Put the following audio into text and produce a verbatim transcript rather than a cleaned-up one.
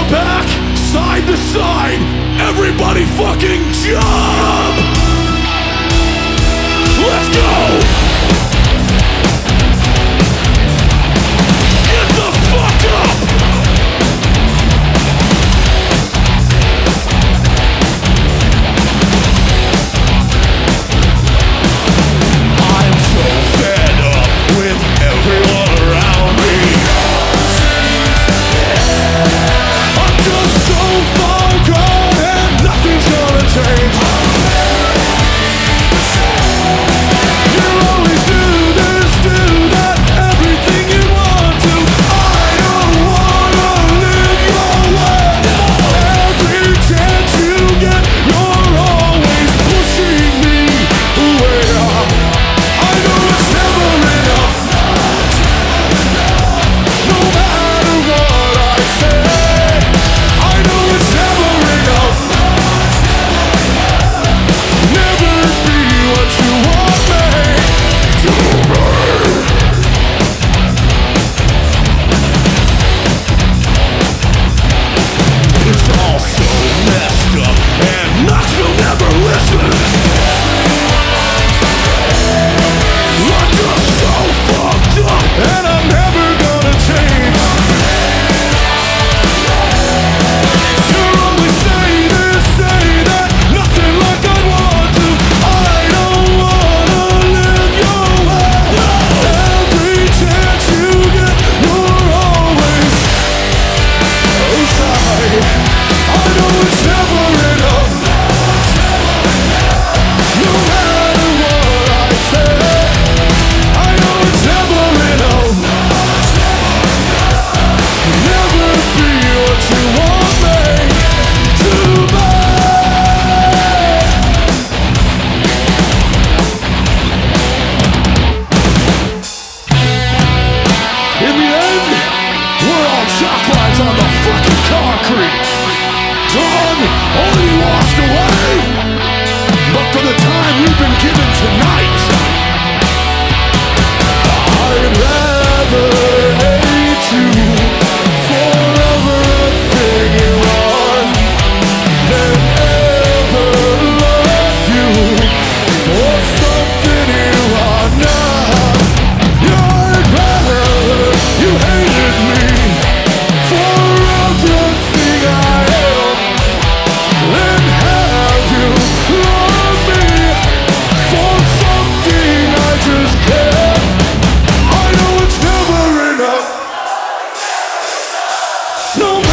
back, side to side, everybody fucking jump! Let's go! Get the fuck up! I'm so fed up with everyone around me. I'm just so far gone and nothing's gonna change. You always do this, do that, everything you want to. I don't wanna live your way. Every chance you get, you're always pushing me away. I know it's never enough. No matter what I say, I know it's never enough. Never be what you want me to be. It's all so messed up, and Knoxville never listens. I'm just so fucked up, and I'm never gonna change. You always say this, say that, nothing like I want to. I don't wanna live your way. Every chance you get, you're always outside. I know it's never enough. No matter what I say, I know it's never enough. Never be what you want me to be. In the end, we're all chalk lines on the fucking concrete. Done, already washed away. But for the time we've been given tonight, I'd rather hate you for everything you are than ever love you for something you are not. I'd rather you hated me for everything I am than have you love me for something I just can't. I know it's never enough. No